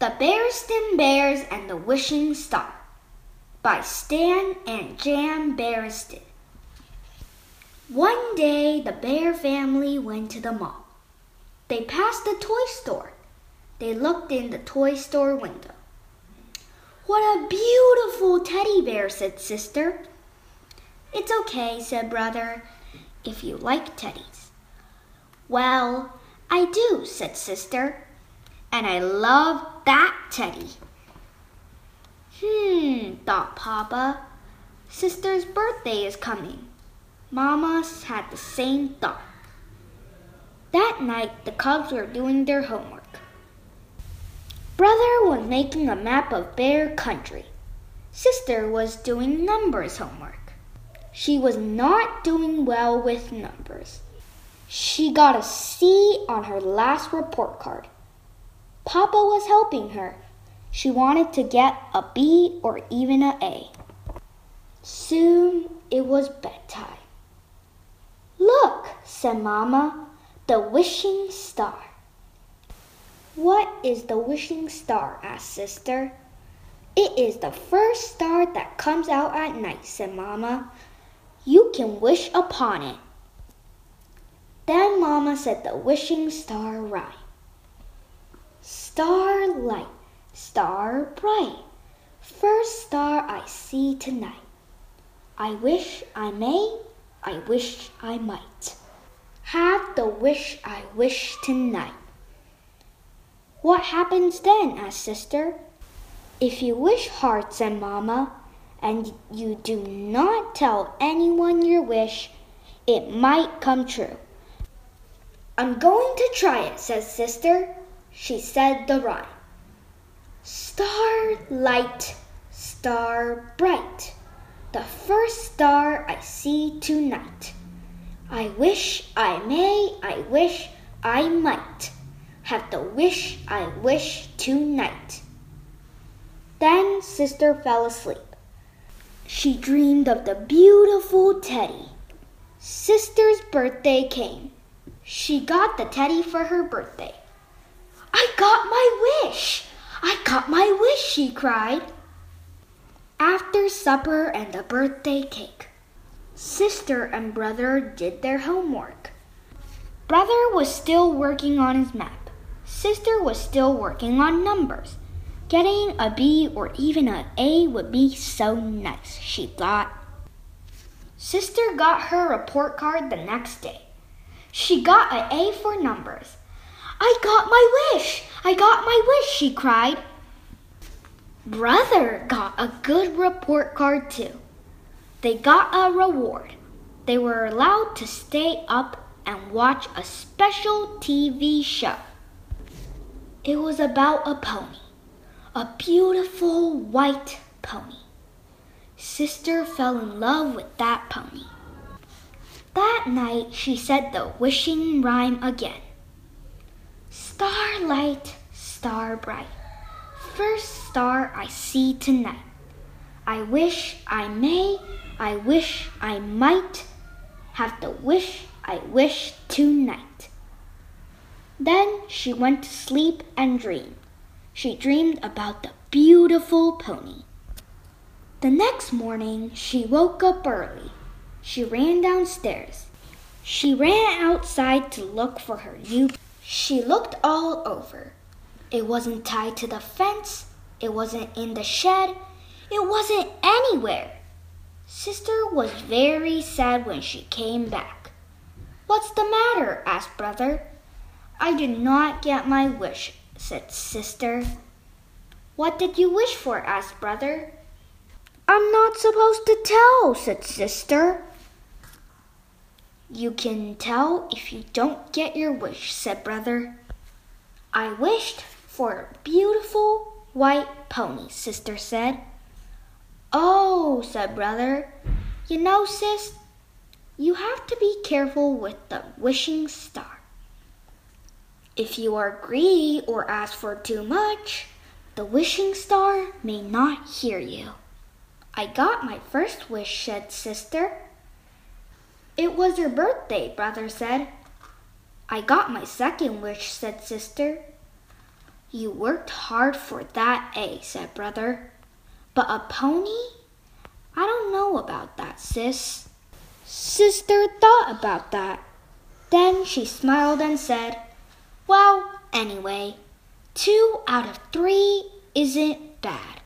The Berenstain Bears and the Wishing Star by Stan and Jan Berenstain. One day, the Bear family went to the mall. They passed the toy store. They looked in the toy store window. "What a beautiful teddy bear," said Sister. "It's okay," said Brother, "if you like teddies." "Well, I do," said Sister. "And I love that teddy." Thought Papa. Sister's birthday is coming. Mama had the same thought. That night, the cubs were doing their homework. Brother was making a map of Bear Country. Sister was doing numbers homework. She was not doing well with numbers. She got a C on her last report card. Papa was helping her. She wanted to get a B or even an A. Soon it was bedtime. "Look," said Mama, "the wishing star." "What is the wishing star?" asked Sister. "It is the first star that comes out at night," said Mama. "You can wish upon it." Then Mama said the wishing star rhyme. "Starlight, star bright, first star I see tonight. I wish I may, I wish I might, have the wish I wish tonight." "What happens then?" asked Sister. "If you wish hard," said Mama, "and you do not tell anyone your wish, it might come true." "I'm going to try it," said Sister. She said the rhyme. "Starlight, star bright, the first star I see tonight. I wish I may, I wish I might, have the wish I wish tonight." Then Sister fell asleep. She dreamed of the beautiful teddy. Sister's birthday came. She got the teddy for her birthday. "I got my wish! I got my wish!" she cried. After supper and the birthday cake, Sister and Brother did their homework. Brother was still working on his map. Sister was still working on numbers. Getting a B or even an A would be so nice, she thought. Sister got her report card the next day. She got an A for numbers. "I got my wish! I got my wish!" she cried. Brother got a good report card too. They got a reward. They were allowed to stay up and watch a special TV show. It was about a pony, a beautiful white pony. Sister fell in love with that pony. That night she said the wishing rhyme again. "Starlight, star bright, first star I see tonight. I wish I may, I wish I might, have the wish I wish tonight." Then she went to sleep and dreamed. She dreamed about the beautiful pony. The next morning she woke up early. She ran downstairs. She ran outside to look for her new pony. She looked all over. It wasn't tied to the fence. It wasn't in the shed. It wasn't anywhere. Sister was very sad when she came back. "What's the matter?" asked Brother. "I did not get my wish," said Sister. "What did you wish for?" asked Brother. "I'm not supposed to tell," said Sister. "You can tell if you don't get your wish," said Brother. "I wished for a beautiful white pony," Sister said. "Oh," said Brother. "You know, Sis, you have to be careful with the wishing star. If you are greedy or ask for too much, the wishing star may not hear you." "I got my first wish," said Sister. "It was your birthday," Brother said. "I got my second wish," said Sister. You worked hard for that A, said Brother. But a pony? I don't know about that, Sis. Sister thought about that. Then she smiled and said, Well, anyway, 2 out of 3 isn't bad.